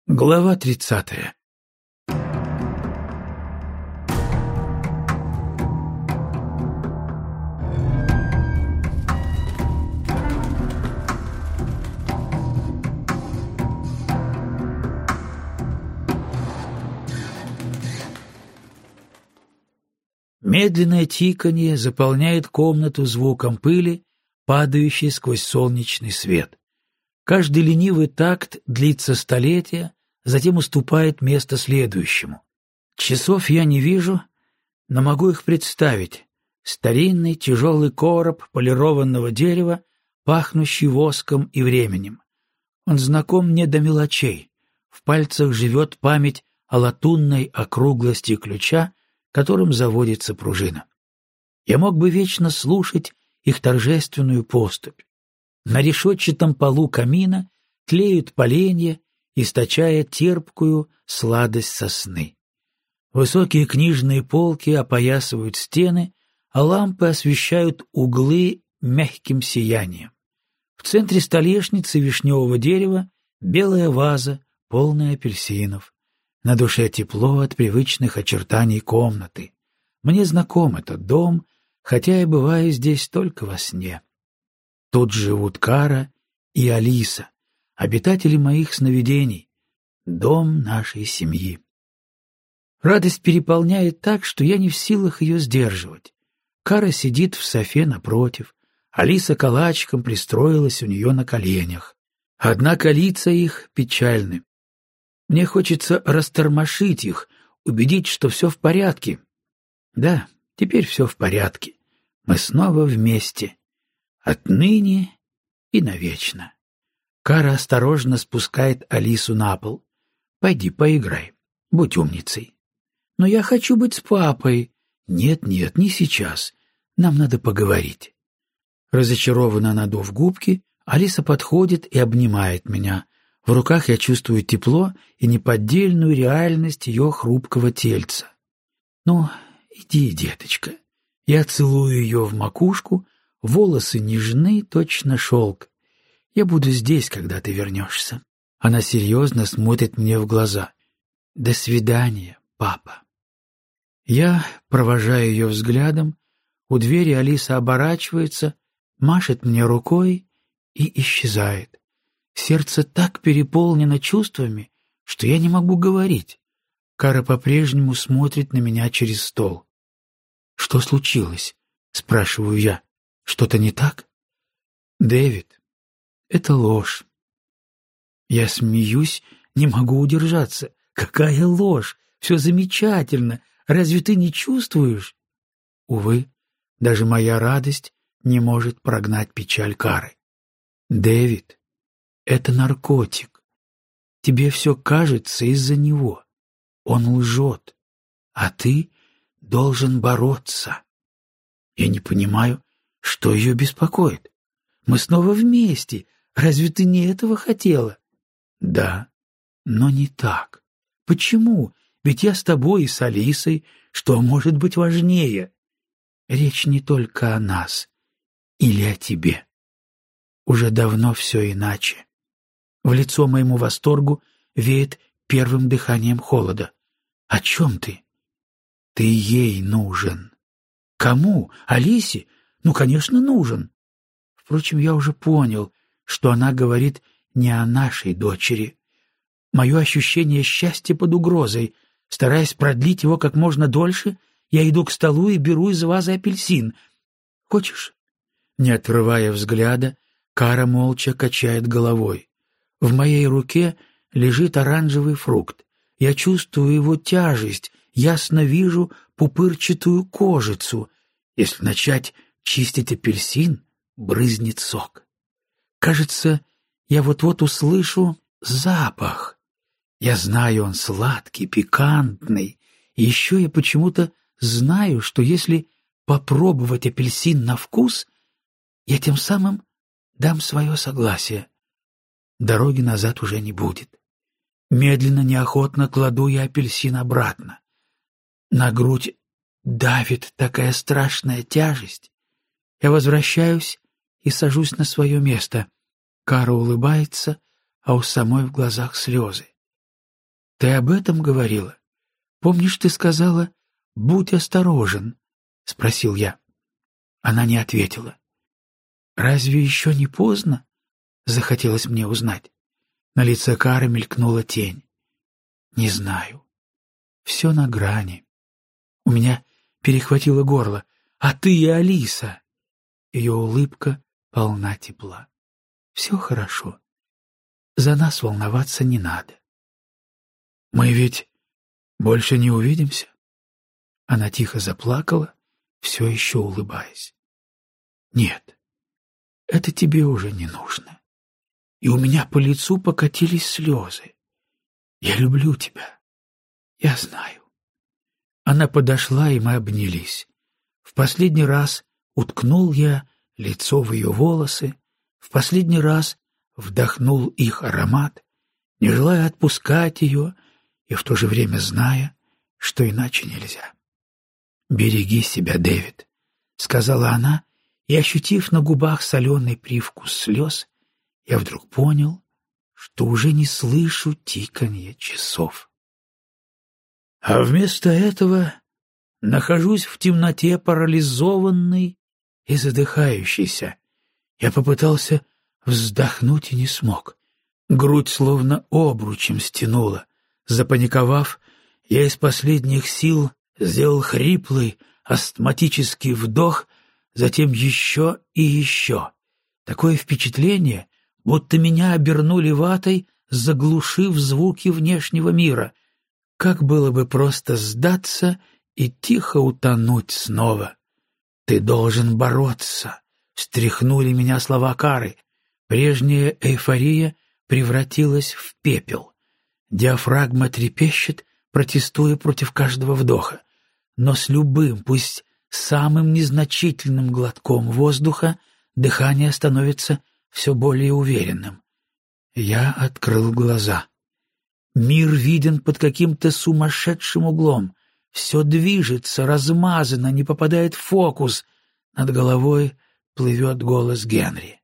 Глава 30. Медленное тиканье заполняет комнату звуком пыли, падающей сквозь солнечный свет. Каждый ленивый такт длится столетия, затем уступает место следующему. Часов я не вижу, но могу их представить. Старинный тяжелый короб полированного дерева, пахнущий воском и временем. Он знаком мне до мелочей. В пальцах живет память о латунной округлости ключа, которым заводится пружина. Я мог бы вечно слушать их торжественную поступь. На решетчатом полу камина тлеют поленья, источая терпкую сладость сосны. Высокие книжные полки опоясывают стены, а лампы освещают углы мягким сиянием. В центре столешницы вишневого дерева белая ваза, полная апельсинов. На душе тепло от привычных очертаний комнаты. Мне знаком этот дом, хотя я бываю здесь только во сне. Тут живут Кара и Алиса, обитатели моих сновидений, дом нашей семьи. Радость переполняет так, что я не в силах ее сдерживать. Кара сидит в софе напротив, Алиса калачиком пристроилась у нее на коленях. Однако лица их печальны. Мне хочется растормошить их, убедить, что все в порядке. Да, теперь все в порядке. Мы снова вместе. Отныне и навечно. Кара осторожно спускает Алису на пол. «Пойди, поиграй. Будь умницей». «Но я хочу быть с папой». «Нет, не сейчас. Нам надо поговорить». Разочарованно надув губки, Алиса подходит и обнимает меня. В руках я чувствую тепло и неподдельную реальность ее хрупкого тельца. «Ну, иди, деточка». Я целую ее в макушку, волосы нежны, точно шелк. Я буду здесь, когда ты вернешься. Она серьезно смотрит мне в глаза. До свидания, папа. Я провожаю ее взглядом. У двери Алиса оборачивается, машет мне рукой и исчезает. Сердце так переполнено чувствами, что я не могу говорить. Кара по-прежнему смотрит на меня через стол. «Что случилось?» — спрашиваю я. «Что-то не так?» «Дэвид, это ложь». Я смеюсь, не могу удержаться. «Какая ложь? Все замечательно. Разве ты не чувствуешь?» Увы, даже моя радость не может прогнать печаль Кары. «Дэвид, это наркотик. Тебе все кажется из-за него. Он лжет, а ты должен бороться». Я не понимаю, что ее беспокоит. Мы снова вместе. Разве ты не этого хотела? Да, но не так. Почему? Ведь я с тобой и с Алисой. Что может быть важнее? Речь не только о нас или о тебе. Уже давно все иначе. В лицо моему восторгу веет первым дыханием холода. О чем ты? Ты ей нужен. Кому? Алисе? Ну, конечно, нужен. Впрочем, я уже понял, что она говорит не о нашей дочери. Мое ощущение счастья под угрозой. Стараясь продлить его как можно дольше, я иду к столу и беру из вазы апельсин. Хочешь? Не отрывая взгляда, Кара молча качает головой. В моей руке лежит оранжевый фрукт. Я чувствую его тяжесть, ясно вижу пупырчатую кожицу. Если начать чистить апельсин, брызнет сок. Кажется, я вот-вот услышу запах. Я знаю, он сладкий, пикантный. И еще я почему-то знаю, что если попробовать апельсин на вкус, я тем самым дам свое согласие. Дороги назад уже не будет. Медленно, неохотно кладу я апельсин обратно. На грудь давит такая страшная тяжесть. Я возвращаюсь и сажусь на свое место. Кара улыбается, а у самой в глазах слезы. Ты об этом говорила? Помнишь, ты сказала: «Будь осторожен», — спросил я. Она не ответила. «Разве еще не поздно?» — захотелось мне узнать. На лице Кары мелькнула тень. «Не знаю. Все на грани». У меня перехватило горло. «А ты и Алиса!» Ее улыбка полна тепла. «Все хорошо. За нас волноваться не надо». «Мы ведь больше не увидимся?» Она тихо заплакала, все еще улыбаясь. «Нет, это тебе уже не нужно». И у меня по лицу покатились слезы. «Я люблю тебя. Я знаю». Она подошла, и мы обнялись. В последний раз уткнул я лицо в ее волосы, в последний раз вдохнул их аромат, не желая отпускать ее и в то же время зная, что иначе нельзя. «Береги себя, Дэвид», — сказала она, и, ощутив на губах соленый привкус слез, я вдруг понял, что уже не слышу тиканья часов. А вместо этого нахожусь в темноте парализованный и задыхающийся. Я попытался вздохнуть и не смог. Грудь словно обручем стянула. Запаниковав, я из последних сил сделал хриплый астматический вдох, затем еще и еще. Такое впечатление, будто меня обернули ватой, заглушив звуки внешнего мира. Как было бы просто сдаться и тихо утонуть снова. «Ты должен бороться», — встряхнули меня слова Кары. Прежняя эйфория превратилась в пепел. Диафрагма трепещет, протестуя против каждого вдоха. Но с любым, пусть самым незначительным глотком воздуха, дыхание становится все более уверенным. Я открыл глаза. Мир виден под каким-то сумасшедшим углом. Все движется, размазано, не попадает в фокус. Над головой плывет голос Генри.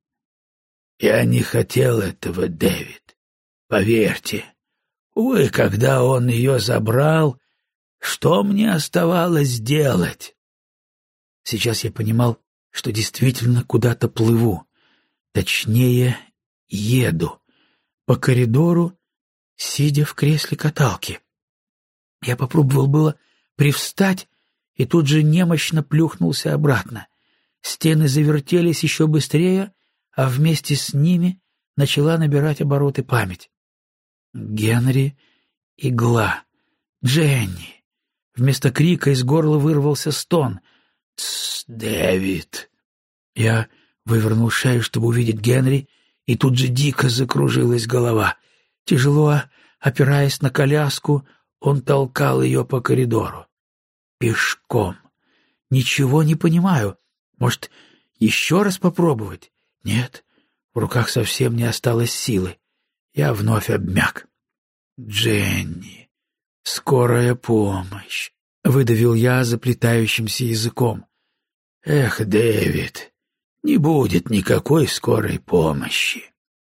«Я не хотел этого, Дэвид. Поверьте. Увы, когда он ее забрал, что мне оставалось делать?» Сейчас я понимал, что действительно куда-то плыву. Точнее, еду. По коридору, сидя в кресле каталки. Я попробовал было привстать и тут же немощно плюхнулся обратно. Стены завертелись еще быстрее, а вместе с ними начала набирать обороты память. Генри, игла, Дженни. Вместо крика из горла вырвался стон. «Тсс, Дэвид!» Я вывернул шею, чтобы увидеть Генри, и тут же дико закружилась голова. Тяжело опираясь на коляску, он толкал ее по коридору. Пешком. Ничего не понимаю. Может, еще раз попробовать? Нет, в руках совсем не осталось силы. Я вновь обмяк. «Дженни, скорая помощь», — выдавил я заплетающимся языком. «Эх, Дэвид, не будет никакой скорой помощи».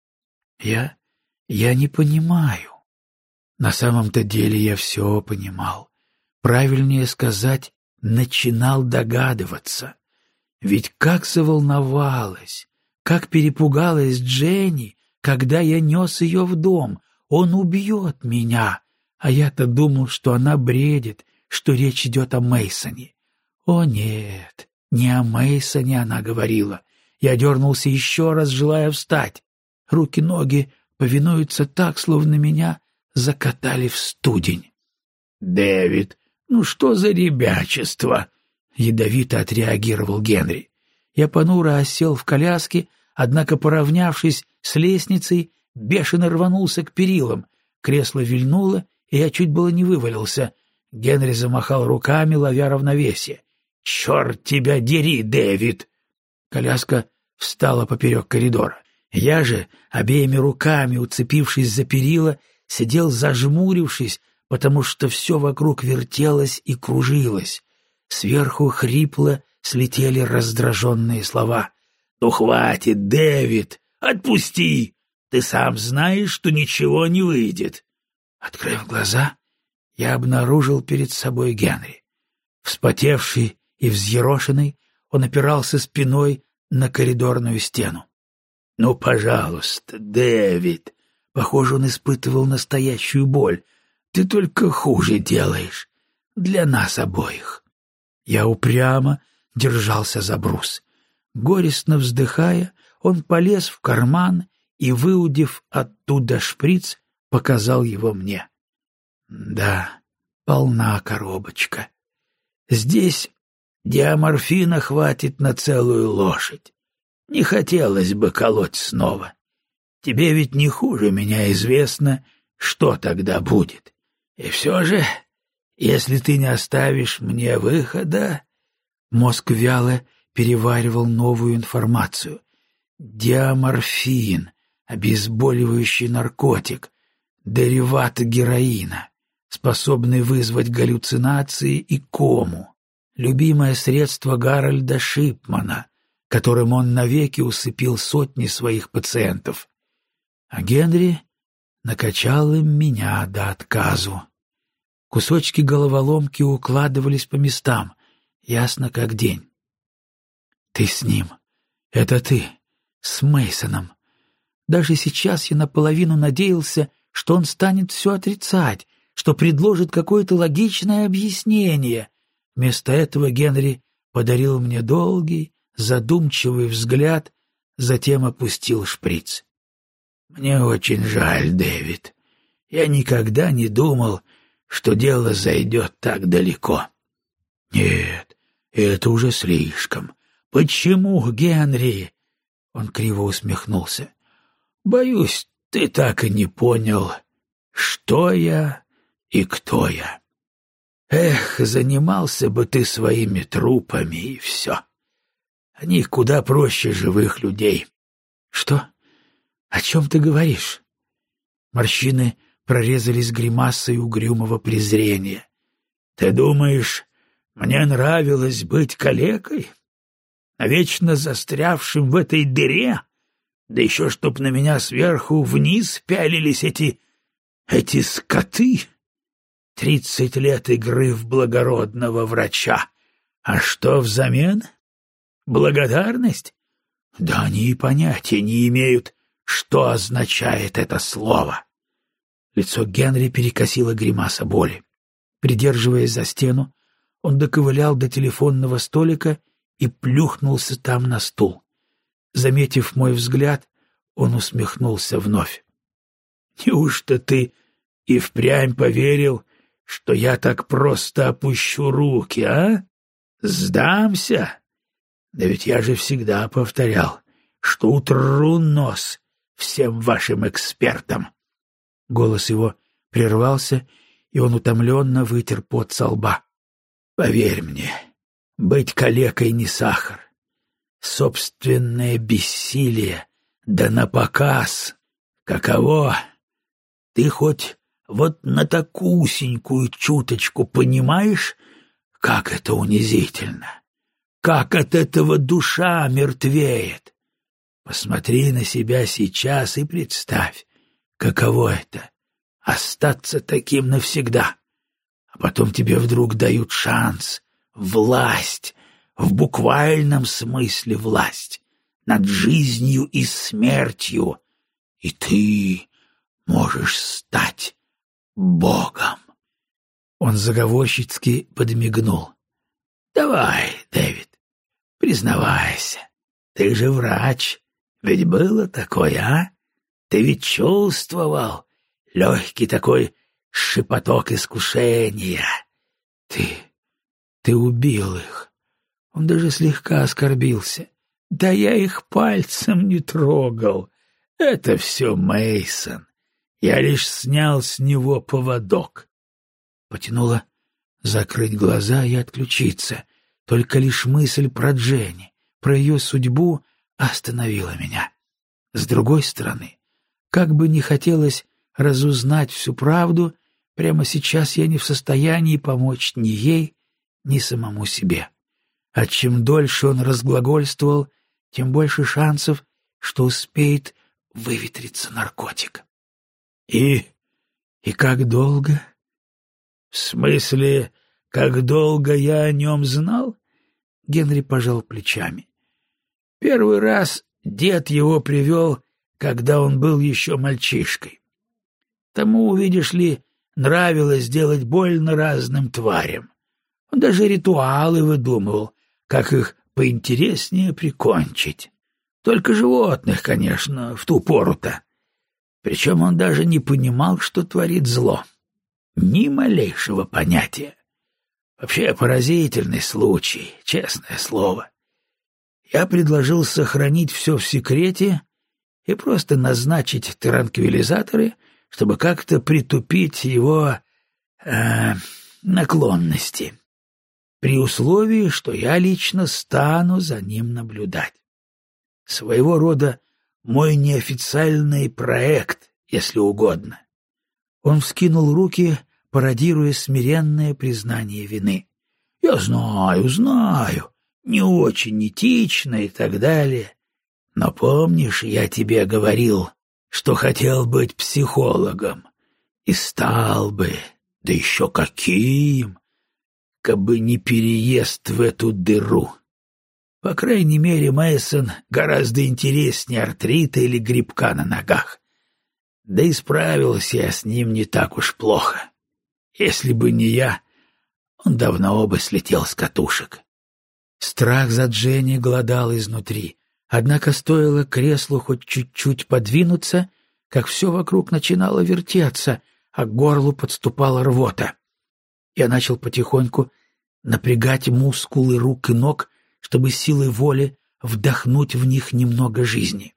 Я не понимаю. На самом-то деле я все понимал. Правильнее сказать, начинал догадываться. Ведь как заволновалась, как перепугалась Дженни, когда я нес ее в дом. Он убьет меня, а я-то думал, что она бредит, что речь идет о Мейсоне. О нет, не о Мейсоне она говорила. Я дернулся еще раз, желая встать. Руки-ноги повинуются так, словно меня закатали в студень. «Дэвид, ну что за ребячество?» — ядовито отреагировал Генри. Я понуро осел в коляске, однако, поравнявшись с лестницей, бешено рванулся к перилам. Кресло вильнуло, и я чуть было не вывалился. Генри замахал руками, ловя равновесие. «Черт тебя дери, Дэвид!» Коляска встала поперек коридора. Я же, обеими руками уцепившись за перила, сидел зажмурившись, потому что все вокруг вертелось и кружилось. Сверху хрипло слетели раздраженные слова. «Ну хватит, Дэвид! Отпусти! Ты сам знаешь, что ничего не выйдет!» Открыв глаза, я обнаружил перед собой Генри. Вспотевший и взъерошенный, он опирался спиной на коридорную стену. — Ну, пожалуйста, Дэвид! Похоже, он испытывал настоящую боль. Ты только хуже делаешь. Для нас обоих. Я упрямо держался за брус. Горестно вздыхая, он полез в карман и, выудив оттуда шприц, показал его мне. Да, полна коробочка. Здесь диаморфина хватит на целую лошадь. Не хотелось бы колоть снова. Тебе ведь не хуже меня известно, что тогда будет. И все же, если ты не оставишь мне выхода... Мозг вяло переваривал новую информацию. Диаморфин, обезболивающий наркотик, дериват героина, способный вызвать галлюцинации и кому. Любимое средство Гарольда Шипмана, которым он навеки усыпил сотни своих пациентов. А Генри накачал им меня до отказу. Кусочки головоломки укладывались по местам, ясно как день. Ты с ним. Это ты. С Мейсоном. Даже сейчас я наполовину надеялся, что он станет все отрицать, что предложит какое-то логичное объяснение. Вместо этого Генри подарил мне долгий, задумчивый взгляд, затем опустил шприц. «Мне очень жаль, Дэвид. Я никогда не думал, что дело зайдет так далеко». «Нет, это уже слишком. Почему, Генри?» Он криво усмехнулся. «Боюсь, ты так и не понял, что я и кто я. Эх, занимался бы ты своими трупами, и все. Они куда проще живых людей». «Что? О чем ты говоришь?» Морщины прорезались гримасой угрюмого презрения. «Ты думаешь, мне нравилось быть калекой? Навечно застрявшим в этой дыре? Да еще чтоб на меня сверху вниз пялились эти скоты? 30 лет игры в благородного врача. А что взамен? Благодарность? Да они и понятия не имеют, что означает это слово». Лицо Генри перекосило гримаса боли. Придерживаясь за стену, он доковылял до телефонного столика и плюхнулся там на стул. Заметив мой взгляд, он усмехнулся вновь. «Неужто ты и впрямь поверил, что я так просто опущу руки, а? Сдамся? Да ведь я же всегда повторял, что утру нос всем вашим экспертам». Голос его прервался, и он утомленно вытер пот со лба. «Поверь мне, быть калекой не сахар. Собственное бессилие, да напоказ. Каково? Ты хоть вот на такусенькую чуточку понимаешь, как это унизительно? Как от этого душа мертвеет? Посмотри на себя сейчас и представь, каково это — остаться таким навсегда. А потом тебе вдруг дают шанс, власть, в буквальном смысле власть, над жизнью и смертью, и ты можешь стать Богом. Он заговорщицки подмигнул. «Давай, Дэвид, признавайся, ты же врач, ведь было такое, а? Ты ведь чувствовал легкий такой шепоток искушения. Ты убил их». Он даже слегка оскорбился. «Да я их пальцем не трогал. Это все Мейсон. Я лишь снял с него поводок». Потянуло закрыть глаза и отключиться. Только лишь мысль про Дженни, про ее судьбу остановила меня. С другой стороны, как бы ни хотелось разузнать всю правду, прямо сейчас я не в состоянии помочь ни ей, ни самому себе. А чем дольше он разглагольствовал, тем больше шансов, что успеет выветриться наркотик. И И как долго? В смысле, как долго я о нем знал? Генри пожал плечами. Первый раз дед его привел, когда он был еще мальчишкой. Тому, видишь ли, нравилось делать больно разным тварям. Он даже ритуалы выдумывал, как их поинтереснее прикончить. Только животных, конечно, в ту пору-то. Причем он даже не понимал, что творит зло. Ни малейшего понятия. Вообще поразительный случай, честное слово. Я предложил сохранить все в секрете и просто назначить транквилизаторы, чтобы как-то притупить его наклонности, при условии, что я лично стану за ним наблюдать. Своего рода мой неофициальный проект, если угодно. Он вскинул руки, пародируя смиренное признание вины. «Я знаю, не очень этично и так далее. Но помнишь, я тебе говорил, что хотел быть психологом, и стал бы, да еще каким, кабы не переезд в эту дыру. По крайней мере, Мэйсон гораздо интереснее артрита или грибка на ногах. Да и справился я с ним не так уж плохо. Если бы не я, он давно бы слетел с катушек». Страх за Дженни голодал изнутри, однако стоило креслу хоть чуть-чуть подвинуться, как все вокруг начинало вертеться, а к горлу подступала рвота. Я начал потихоньку напрягать мускулы рук и ног, чтобы силой воли вдохнуть в них немного жизни.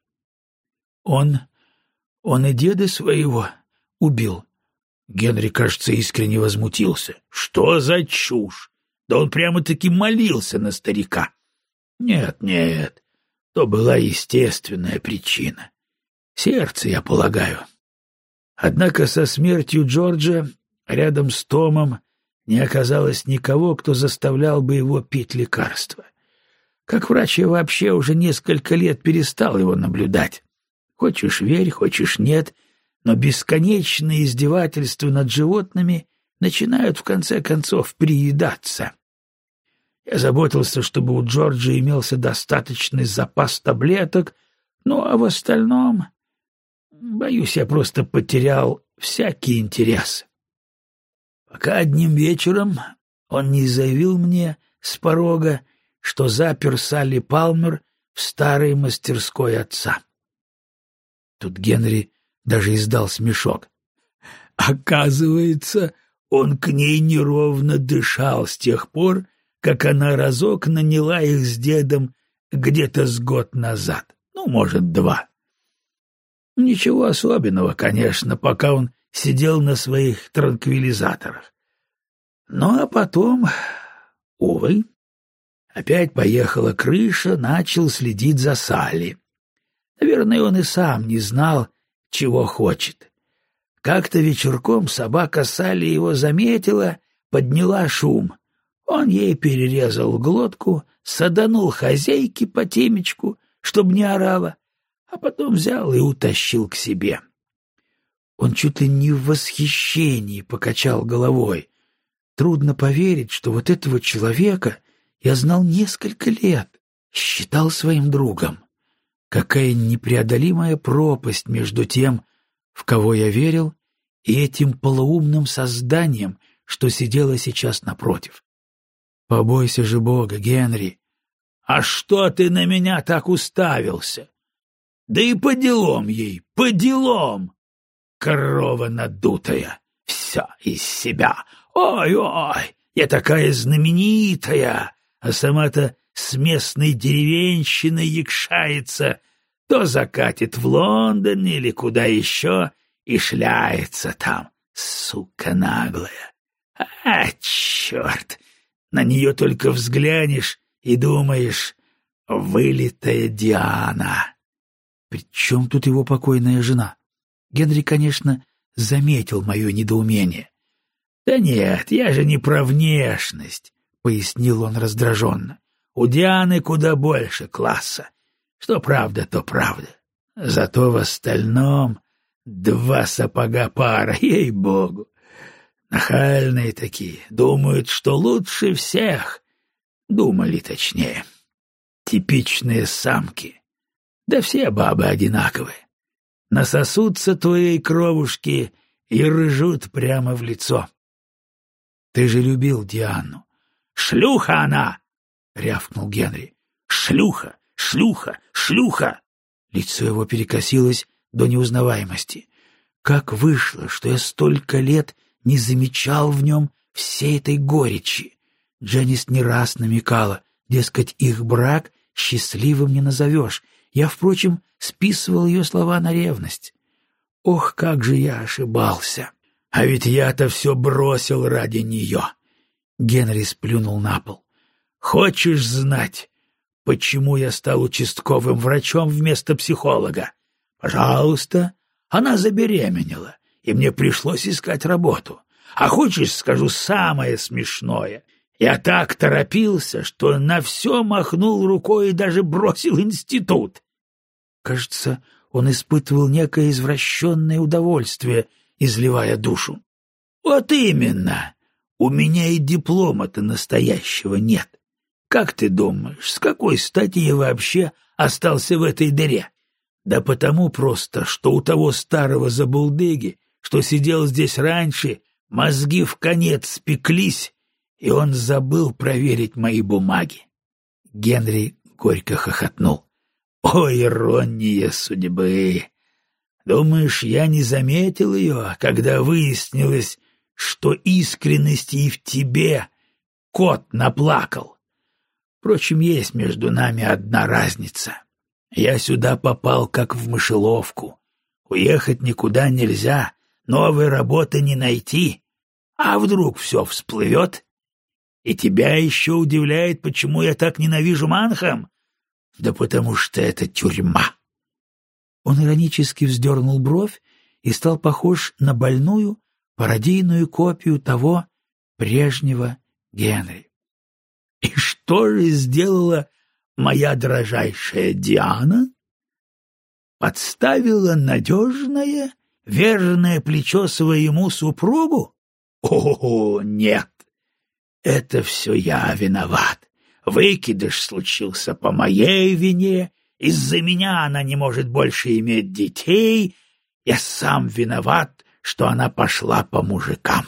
Он и деда своего убил. Генри, кажется, искренне возмутился. Что за чушь? Да он прямо-таки молился на старика. Нет, то была естественная причина. Сердце, я полагаю. Однако со смертью Джорджа рядом с Томом не оказалось никого, кто заставлял бы его пить лекарства. Как врач я вообще уже несколько лет перестал его наблюдать. Хочешь верь, хочешь нет, но бесконечные издевательства над животными начинают в конце концов приедаться. Я заботился, чтобы у Джорджа имелся достаточный запас таблеток, ну а в остальном, боюсь, я просто потерял всякий интерес. Пока одним вечером он не заявил мне с порога, что запер Салли Палмер в старой мастерской отца. Тут Генри даже издал смешок. Оказывается, он к ней неровно дышал с тех пор, как она разок наняла их с дедом где-то с год назад, ну, может, 2. Ничего особенного, конечно, пока он сидел на своих транквилизаторах. Ну, а потом, увы, опять поехала крыша, начал следить за Салли. Наверное, он и сам не знал, чего хочет. Как-то вечерком собака Салли его заметила, подняла шум. Он ей перерезал глотку, саданул хозяйке по темечку, чтоб не орала, а потом взял и утащил к себе. Он чуть ли не в восхищении покачал головой. Трудно поверить, что вот этого человека я знал несколько лет, считал своим другом. Какая непреодолимая пропасть между тем, в кого я верил, и этим полоумным созданием, что сидело сейчас напротив. Побойся же Бога, Генри. А что ты на меня так уставился? Да и по делам ей, по делам! Корова надутая, вся из себя. Ой-ой, я такая знаменитая, а сама-то с местной деревенщиной якшается, то закатит в Лондон или куда еще и шляется там, сука наглая. А, черт! На нее только взглянешь и думаешь, вылитая Диана. Причем тут его покойная жена? Генри, конечно, заметил мое недоумение. «Да нет, я же не про внешность», — пояснил он раздраженно. «У Дианы куда больше класса. Что правда, то правда. Зато в остальном 2 сапога пара, ей-богу. Нахальные такие, думают, что лучше всех. Думали точнее. Типичные самки. Да все бабы одинаковые. Насосутся твоей кровушки и рыжут прямо в лицо. Ты же любил Диану. Шлюха она! — рявкнул Генри. Шлюха! Шлюха! Шлюха! Лицо его перекосилось до неузнаваемости. Как вышло, что я столько лет не замечал в нем всей этой горечи? Дженнис не раз намекала, дескать, их брак счастливым не назовешь. Я, впрочем, списывал ее слова на ревность. Ох, как же я ошибался! А ведь я-то все бросил ради нее. Генри сплюнул на пол. Хочешь знать, почему я стал участковым врачом вместо психолога? Пожалуйста, она забеременела, и мне пришлось искать работу. А хочешь, скажу самое смешное? Я так торопился, что на все махнул рукой и даже бросил институт. Кажется, он испытывал некое извращенное удовольствие, изливая душу. Вот именно. У меня и диплома-то настоящего нет. Как ты думаешь, с какой стати я вообще остался в этой дыре? Да потому просто, что у того старого забулдыги, что сидел здесь раньше, мозги вконец спеклись, и он забыл проверить мои бумаги. Генри горько хохотнул. О, ирония судьбы! Думаешь, я не заметил ее, когда выяснилось, что искренности и в тебе кот наплакал? Впрочем, есть между нами одна разница. Я сюда попал как в мышеловку. Уехать никуда нельзя, новой работы не найти. А вдруг все всплывет? И тебя еще удивляет, почему я так ненавижу Манхэм? Да потому что это тюрьма. Он иронически вздернул бровь и стал похож на больную, пародийную копию того прежнего Генри. И что же сделала моя дрожайшая Диана? Подставила надежное, верное плечо своему супругу? О, нет! Это все я виноват. Выкидыш случился по моей вине, из-за меня она не может больше иметь детей, я сам виноват, что она пошла по мужикам.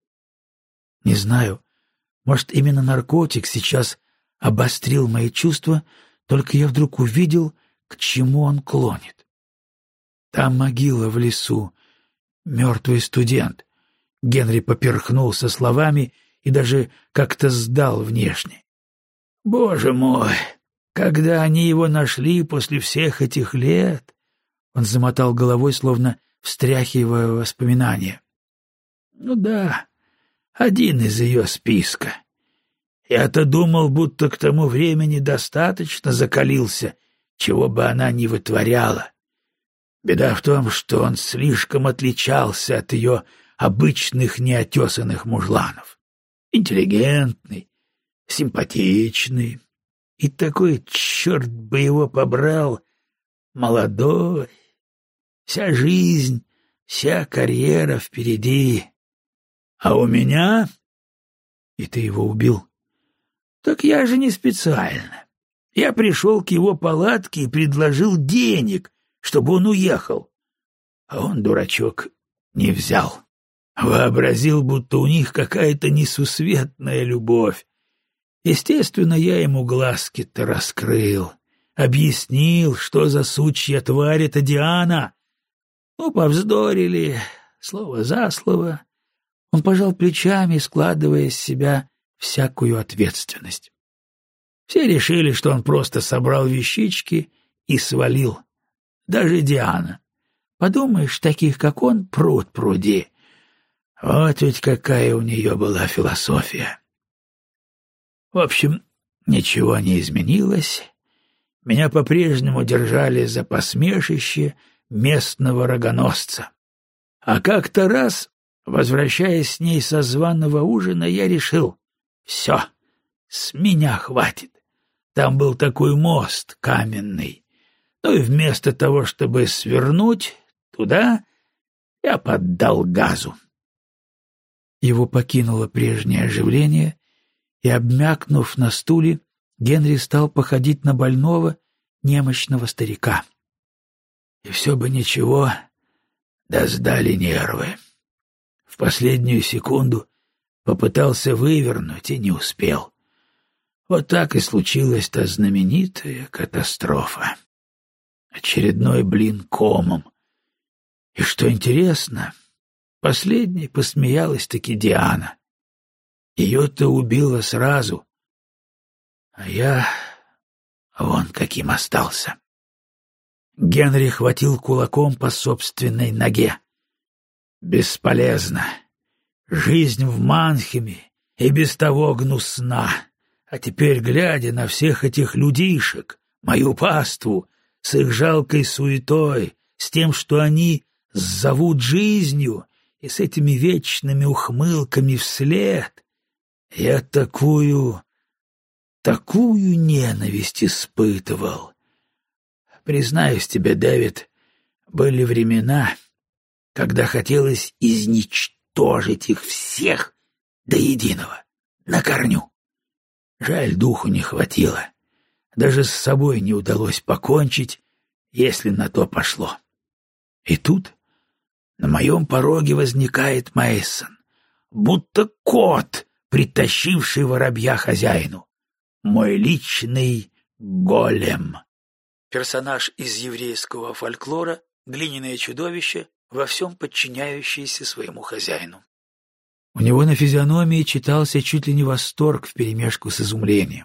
Не знаю, может, именно наркотик сейчас обострил мои чувства, только я вдруг увидел, к чему он клонит. Там могила в лесу, мертвый студент. Генри поперхнулся словами и даже как-то сдал внешне. Боже мой, когда они его нашли после всех этих лет? Он замотал головой, словно встряхивая воспоминания. Ну да, один из ее списка. Я-то думал, будто к тому времени достаточно закалился, чего бы она ни вытворяла. Беда в том, что он слишком отличался от ее обычных неотесанных мужланов. Интеллигентный, симпатичный и такой, черт бы его побрал, молодой. Вся жизнь, вся карьера впереди. А у меня... И ты его убил? Так я же не специально. Я пришел к его палатке и предложил денег, чтобы он уехал. А он, дурачок, не взял. Вообразил, будто у них какая-то несусветная любовь. Естественно, я ему глазки-то раскрыл, объяснил, что за сучья тварь эта Диана. Ну, повздорили, слово за слово. Он пожал плечами, складывая из себя всякую ответственность. Все решили, что он просто собрал вещички и свалил. Даже Диана. Подумаешь, таких, как он, пруд пруди. Вот ведь какая у нее была философия. В общем, ничего не изменилось. Меня по-прежнему держали за посмешище местного рогоносца. А как-то раз, возвращаясь с ней со званого ужина, я решил: все, с меня хватит. Там был такой мост каменный. Ну и вместо того, чтобы свернуть туда, я поддал газу. Его покинуло прежнее оживление, и, обмякнув на стуле, Генри стал походить на больного, немощного старика. И все бы ничего, да сдали нервы. В последнюю секунду попытался вывернуть и не успел. Вот так и случилась та знаменитая катастрофа. Очередной блин комом. И что интересно, последней посмеялась-таки Диана. Ее-то убило сразу, а я вон каким остался. Генри хватил кулаком по собственной ноге. Бесполезно. Жизнь в Манхеме и без того гнусна. А теперь, глядя на всех этих людишек, мою паству, с их жалкой суетой, с тем, что они зовут жизнью, и с этими вечными ухмылками вслед, я такую ненависть испытывал. Признаюсь тебе, Дэвид, были времена, когда хотелось изничтожить их всех до единого, на корню. Жаль, духу не хватило. Даже с собой не удалось покончить, если на то пошло. И тут на моем пороге возникает Мейсон, будто кот, притащивший воробья хозяину. Мой личный голем. Персонаж из еврейского фольклора, глиняное чудовище, во всем подчиняющееся своему хозяину. У него на физиономии читался чуть ли не восторг вперемешку с изумлением.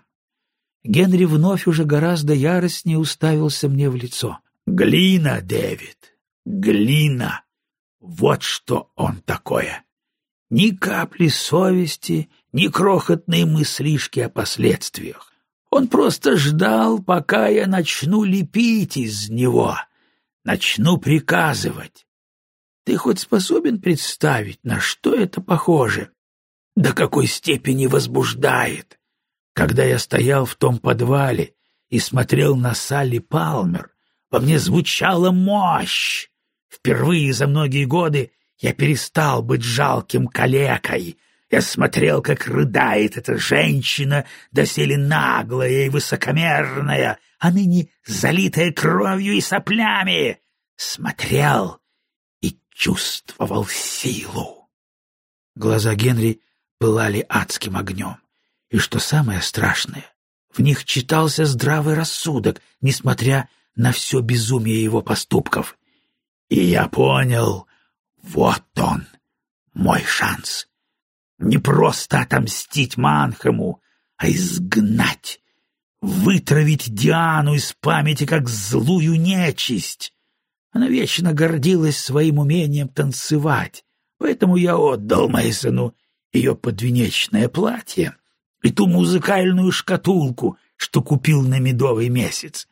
Генри вновь уже гораздо яростнее уставился мне в лицо. «Глина, Дэвид, глина! Вот что он такое! Ни капли совести, ни крохотной мыслишки о последствиях. Он просто ждал, пока я начну лепить из него, начну приказывать. Ты хоть способен представить, на что это похоже? До какой степени возбуждает? Когда я стоял в том подвале и смотрел на Салли Палмер, во мне звучала мощь. Впервые за многие годы я перестал быть жалким калекой. Я смотрел, как рыдает эта женщина, доселе наглая и высокомерная, а ныне залитая кровью и соплями. Смотрел и чувствовал силу. Глаза Генри пылали адским огнем. И что самое страшное, в них читался здравый рассудок, несмотря на все безумие его поступков. И я понял, вот он, мой шанс. Не просто отомстить Манхэму, а изгнать, вытравить Диану из памяти как злую нечисть. Она вечно гордилась своим умением танцевать, поэтому я отдал Мейсону ее подвенечное платье и ту музыкальную шкатулку, что купил на медовый месяц.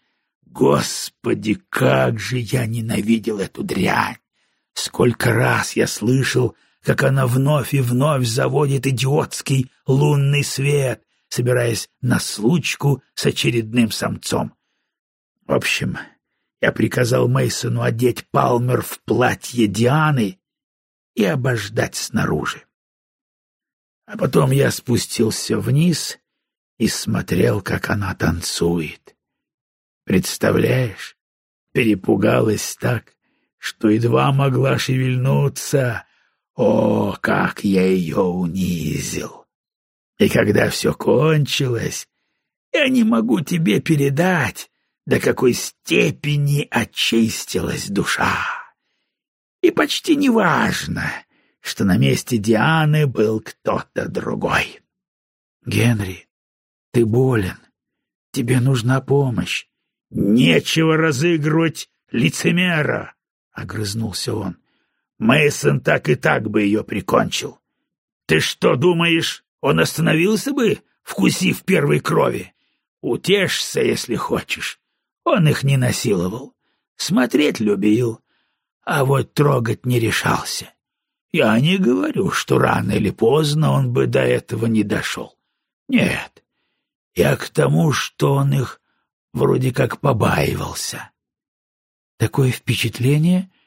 Господи, как же я ненавидел эту дрянь! Сколько раз я слышал, как она вновь и вновь заводит идиотский лунный свет, собираясь на случку с очередным самцом. В общем, я приказал Мейсону одеть Палмер в платье Дианы и обождать снаружи. А потом я спустился вниз и смотрел, как она танцует. Представляешь, перепугалась так, что едва могла шевельнуться. О, как я ее унизил! И когда все кончилось, я не могу тебе передать, до какой степени очистилась душа. И почти не важно, что на месте Дианы был кто-то другой. Генри, ты болен. Тебе нужна помощь. Нечего разыгрывать лицемера, — огрызнулся он. Мейсон так и так бы ее прикончил. Ты что, думаешь, он остановился бы, вкусив первой крови? Утешься, если хочешь. Он их не насиловал. Смотреть любил, а вот трогать не решался. Я не говорю, что рано или поздно он бы до этого не дошел. Нет, я к тому, что он их вроде как побаивался. Такое впечатление,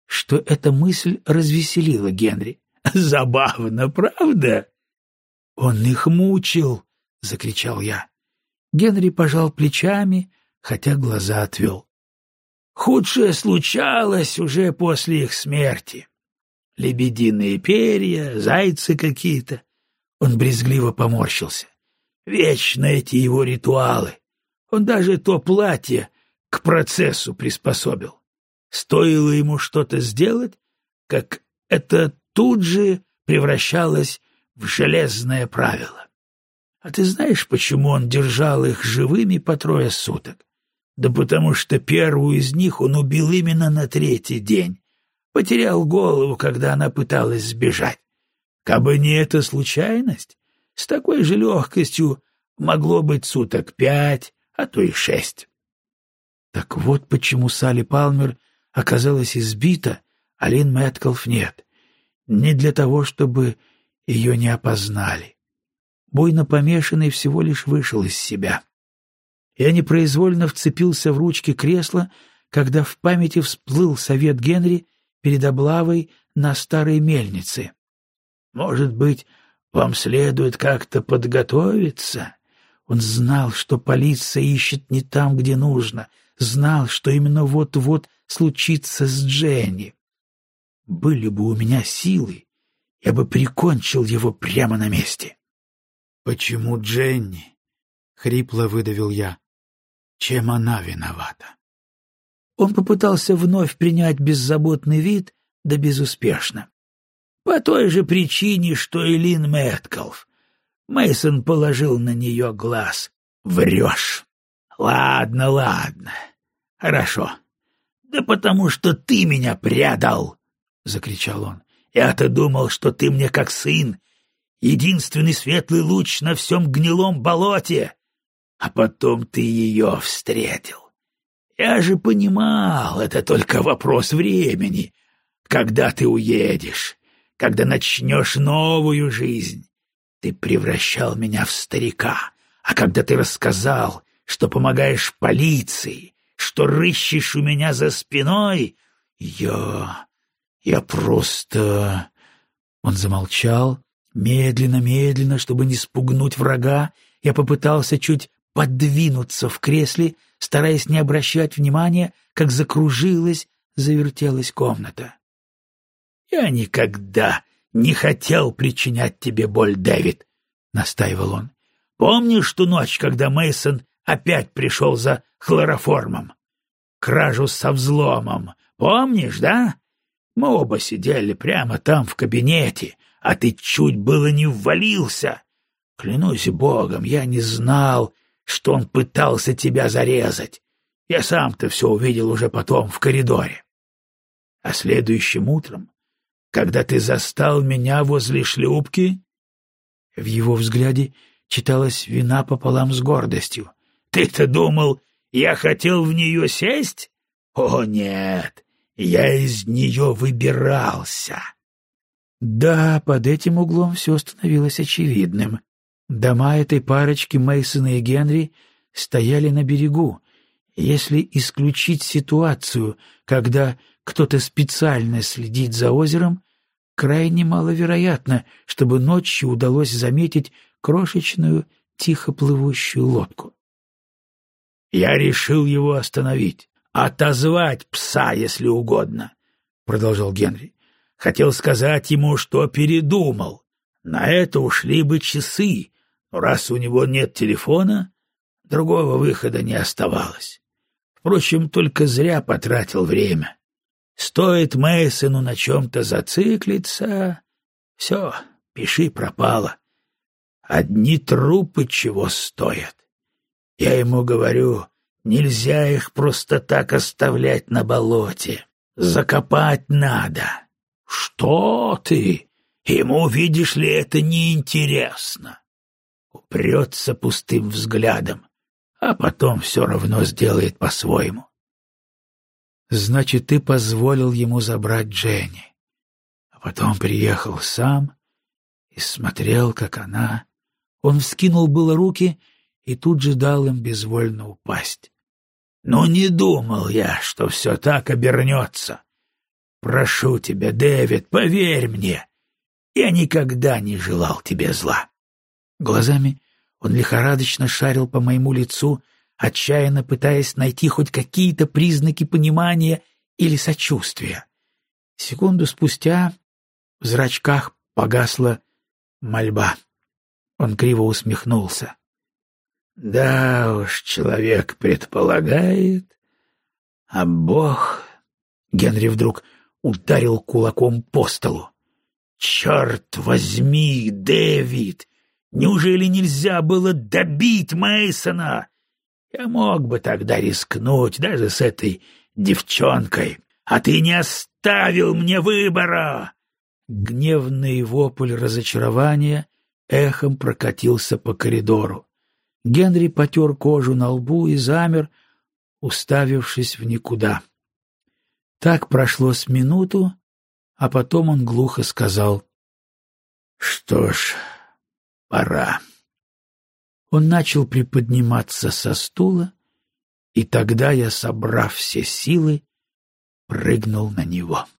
что эта мысль развеселила Генри. «Забавно, правда?» «Он их мучил!» — закричал я. Генри пожал плечами, хотя глаза отвел. «Худшее случалось уже после их смерти. Лебединые перья, зайцы какие-то». Он брезгливо поморщился. «Вечно эти его ритуалы. Он даже то платье к процессу приспособил. Стоило ему что-то сделать, как это тут же превращалось в железное правило. А ты знаешь, почему он держал их живыми по 3 суток? Да потому что первую из них он убил именно на 3-й день. Потерял голову, когда она пыталась сбежать. Кабы не эта случайность, с такой же легкостью могло быть суток 5, а то и 6. Так вот почему Салли Палмер оказалась избита, а Лин Мэткалф нет. Не для того, чтобы ее не опознали. Буйно помешанный всего лишь вышел из себя. Я непроизвольно вцепился в ручки кресла, когда в памяти всплыл совет Генри перед облавой на старой мельнице. «Может быть, вам следует как-то подготовиться?» Он знал, что полиция ищет не там, где нужно, знал, что именно вот-вот случится с Дженни. Были бы у меня силы, я бы прикончил его прямо на месте. «Почему Дженни?» — хрипло выдавил я. «Чем она виновата?» Он попытался вновь принять беззаботный вид, да безуспешно. «По той же причине, что и Лин Мэткалф. Мейсон положил на нее глаз. Врешь. Ладно, ладно. Хорошо. Да потому что ты меня предал!» — закричал он. «Я-то думал, что ты мне как сын, единственный светлый луч на всем гнилом болоте, а потом ты ее встретил. Я же понимал, это только вопрос времени, когда ты уедешь, когда начнешь новую жизнь. Ты превращал меня в старика, а когда ты рассказал, что помогаешь полиции, что рыщешь у меня за спиной, я просто...» Он замолчал. Медленно, чтобы не спугнуть врага, я попытался чуть подвинуться в кресле, стараясь не обращать внимания, как закружилась, завертелась комната. «Я никогда не хотел причинять тебе боль, Дэвид», — настаивал он. «Помнишь ту ночь, когда Мейсон опять пришел за хлороформом? Кражу со взломом. Помнишь, да? Мы оба сидели прямо там в кабинете, а ты чуть было не ввалился. Клянусь Богом, я не знал, что он пытался тебя зарезать. Я сам-то все увидел уже потом в коридоре. А следующим утром, когда ты застал меня возле шлюпки...» В его взгляде читалась вина пополам с гордостью. «Ты-то думал, я хотел в нее сесть? О, нет, я из нее выбирался». Да, под этим углом все становилось очевидным. Дома этой парочки, Мейсона и Генри, стояли на берегу. Если исключить ситуацию, когда кто-то специально следит за озером, крайне маловероятно, чтобы ночью удалось заметить крошечную, тихо плывущую лодку. «Я решил его остановить, отозвать пса, если угодно», — продолжал Генри. «Хотел сказать ему, что передумал. На это ушли бы часы, но раз у него нет телефона, другого выхода не оставалось. Впрочем, только зря потратил время. Стоит Мейсону на чем-то зациклиться, все, пиши пропало. Одни трупы чего стоят. Я ему говорю, нельзя их просто так оставлять на болоте. Закопать надо». «Что ты? Ему, видишь ли, это неинтересно». Упрется пустым взглядом, а потом все равно сделает по-своему. «Значит, ты позволил ему забрать Дженни, а потом приехал сам и смотрел, как она...» Он вскинул было руки и тут же дал им безвольно упасть. «Ну, не думал я, что все так обернется. Прошу тебя, Дэвид, поверь мне, я никогда не желал тебе зла». Глазами он лихорадочно шарил по моему лицу, отчаянно пытаясь найти хоть какие-то признаки понимания или сочувствия. Секунду спустя в зрачках погасла мольба. Он криво усмехнулся. «Да уж, человек предполагает, а Бог...» Генри вдруг ударил кулаком по столу. «Черт возьми, Дэвид! Неужели нельзя было добить Мейсона? Я мог бы тогда рискнуть даже с этой девчонкой, а ты не оставил мне выбора!» Гневный вопль разочарования эхом прокатился по коридору. Генри потер кожу на лбу и замер, уставившись в никуда. Так прошло с минуту, а потом он глухо сказал: «Что ж, пора». Он начал приподниматься со стула, и тогда я, собрав все силы, прыгнул на него.